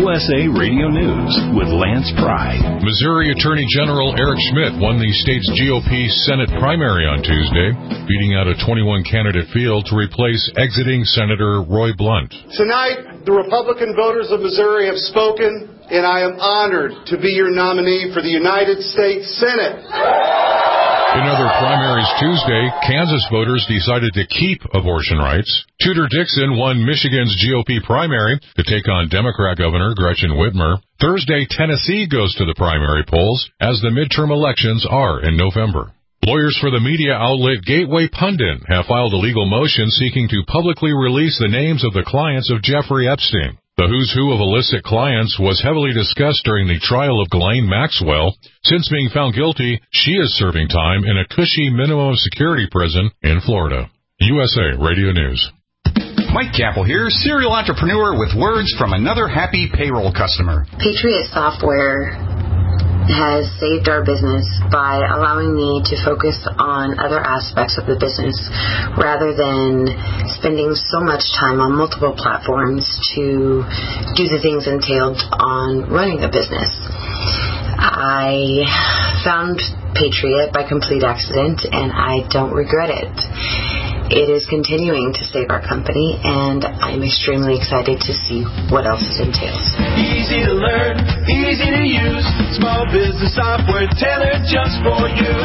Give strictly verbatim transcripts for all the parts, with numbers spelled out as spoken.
U S A Radio News with Lance Pry. Missouri Attorney General Eric Schmitt won the state's G O P Senate primary on Tuesday, beating out a twenty-one candidate field to replace exiting Senator Roy Blunt. Tonight, the Republican voters of Missouri have spoken, and I am honored to be your nominee for the United States Senate. In other primaries Tuesday, Kansas voters decided to keep abortion rights. Tudor Dixon won Michigan's G O P primary to take on Democrat Governor Gretchen Whitmer. Thursday, Tennessee goes to the primary polls, as the midterm elections are in November. Lawyers for the media outlet Gateway Pundit have filed a legal motion seeking to publicly release the names of the clients of Jeffrey Epstein. The who's who of illicit clients was heavily discussed during the trial of Ghislaine Maxwell. Since being found guilty, she is serving time in a cushy minimum security prison in Florida. U S A Radio News. Mike Capel here, serial entrepreneur with words from another happy payroll customer. Patriot Software has saved our business by allowing me to focus on other aspects of the business rather than spending so much time on multiple platforms to do the things entailed on running a business. I found Patriot by complete accident, and I don't regret it. It is continuing to save our company, and I'm extremely excited to see what else it entails. Easy to learn, easy to use, small business software tailored just for you.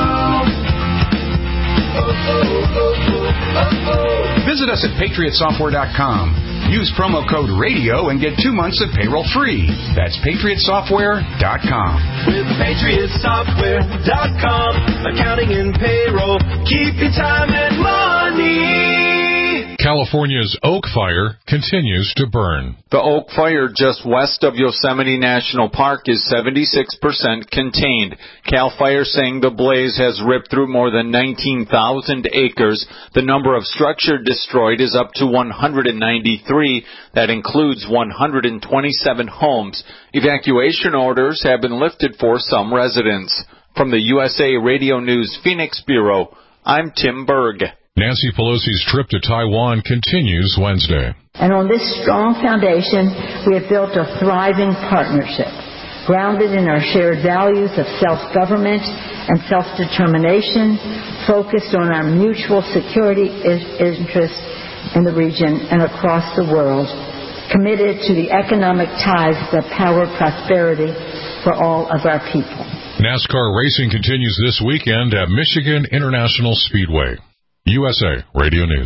Oh, oh, oh, oh, oh, oh. Visit us at patriot software dot com. Use promo code RADIO and get two months of payroll free. That's patriot software dot com. With patriot software dot com, accounting and payroll, keep your time and money. California's Oak Fire continues to burn. The Oak Fire just west of Yosemite National Park is seventy-six percent contained. CAL FIRE saying the blaze has ripped through more than nineteen thousand acres. The number of structure destroyed is up to one hundred ninety-three. That includes one hundred twenty-seven homes. Evacuation orders have been lifted for some residents. From the U S A Radio News Phoenix Bureau, I'm Tim Berg. Nancy Pelosi's trip to Taiwan continues Wednesday. And on this strong foundation, we have built a thriving partnership, grounded in our shared values of self-government and self-determination, focused on our mutual security interests in the region and across the world, committed to the economic ties that power prosperity for all of our people. NASCAR racing continues this weekend at Michigan International Speedway. U S A Radio News.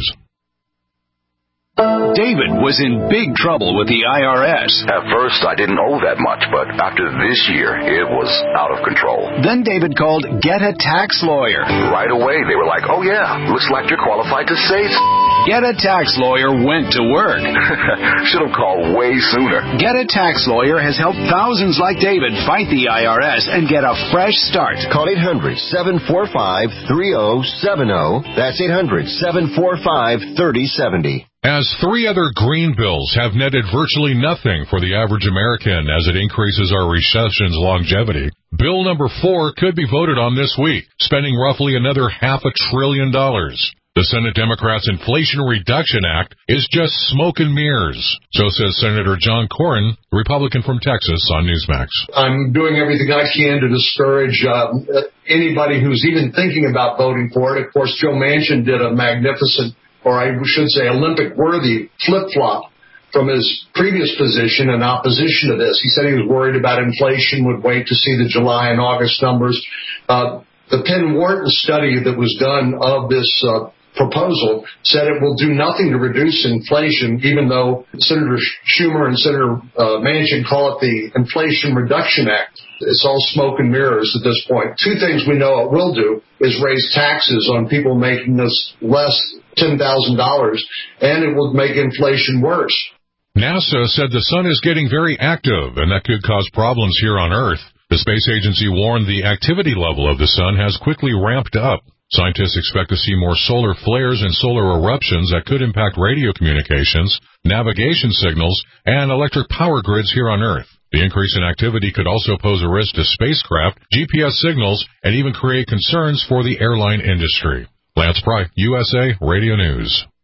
David was in big trouble with the I R S. At first, I didn't owe that much, but after this year, it was out of control. Then David called Get a Tax Lawyer. Right away, they were like, oh yeah, looks like you're qualified to say so. Get a Tax Lawyer went to work. Should have called way sooner. Get a Tax Lawyer has helped thousands like David fight the I R S and get a fresh start. Call eight hundred, seven four five, three oh seven oh. That's eight hundred, seven four five, three oh seven oh. As three other green bills have netted virtually nothing for the average American as it increases our recession's longevity, Bill number four could be voted on this week, spending roughly another half a trillion dollars. The Senate Democrats' Inflation Reduction Act is just smoke and mirrors, so says Senator John Cornyn, Republican from Texas, on Newsmax. I'm doing everything I can to discourage uh, anybody who's even thinking about voting for it. Of course, Joe Manchin did a magnificent, or I should say Olympic-worthy flip-flop from his previous position in opposition to this. He said he was worried about inflation, would wait to see the July and August numbers. Uh, the Penn Wharton study that was done of this uh, proposal said it will do nothing to reduce inflation, even though Senator Schumer and Senator uh, Manchin call it the Inflation Reduction Act. It's all smoke and mirrors at this point. Two things we know it will do is raise taxes on people making this less ten thousand dollars, and it will make inflation worse. NASA said the sun is getting very active, and that could cause problems here on Earth. The space agency warned the activity level of the sun has quickly ramped up. Scientists expect to see more solar flares and solar eruptions that could impact radio communications, navigation signals, and electric power grids here on Earth. The increase in activity could also pose a risk to spacecraft, G P S signals, and even create concerns for the airline industry. Lance Pry, U S A Radio News.